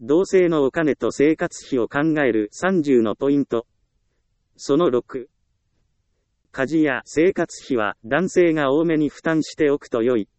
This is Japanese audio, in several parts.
同性のお金と生活費を考える30のポイント。その6。家事や生活費は男性が多めに負担しておくと良い。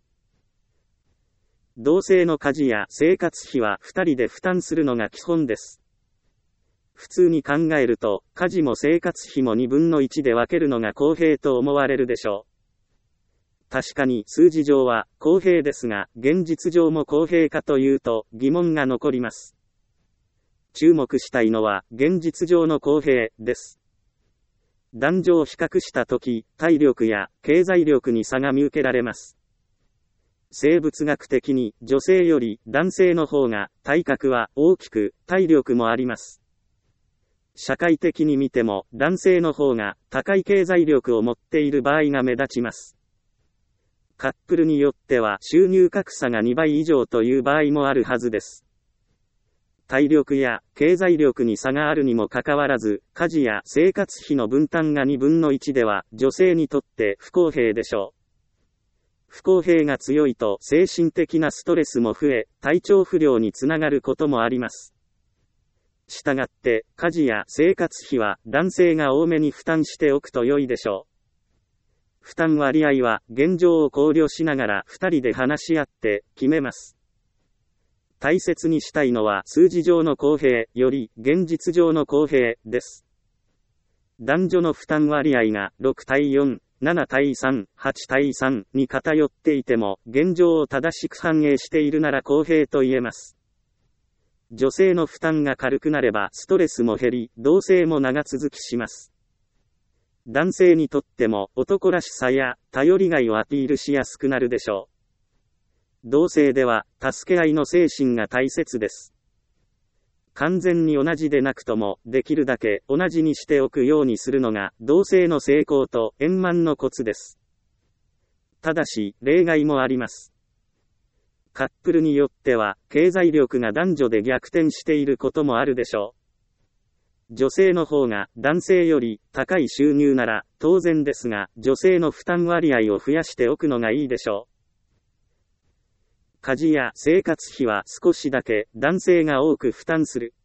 同性の家事や生活費は2人で負担するのが基本です。普通に考えると、家事も生活費も2分の1で分けるのが公平と思われるでしょう。確かに数字上は公平ですが、現実上も公平かというと疑問が残ります。注目したいのは現実上の公平です。男女を比較したとき、体力や経済力に差が見受けられます。生物学的に女性より男性の方が体格は大きく、体力もあります。社会的に見ても男性の方が高い経済力を持っている場合が目立ちます。カップルによっては収入格差が2倍以上という場合もあるはずです。体力や経済力に差があるにもかかわらず、家事や生活費の分担が2分の1では女性にとって不公平でしょう。不公平が強いと精神的なストレスも増え、体調不良につながることもあります。したがって、家事や生活費は男性が多めに負担しておくと良いでしょう。負担割合は現状を考慮しながら2人で話し合って決めます。大切にしたいのは数字上の公平より現実上の公平です。男女の負担割合が6対4、7対3、8対3に偏っていても現状を正しく反映しているなら公平と言えます。女性の負担が軽くなればストレスも減り、同棲も長続きします。男性にとっても男らしさや頼りがいをアピールしやすくなるでしょう。同性では助け合いの精神が大切です。完全に同じでなくともできるだけ同じにしておくようにするのが同性の成功と円満のコツです。ただし例外もあります。カップルによっては経済力が男女で逆転していることもあるでしょう。女性の方が男性より高い収入なら当然ですが、女性の負担割合を増やしておくのがいいでしょう。家事や生活費は少しだけ男性が多く負担する。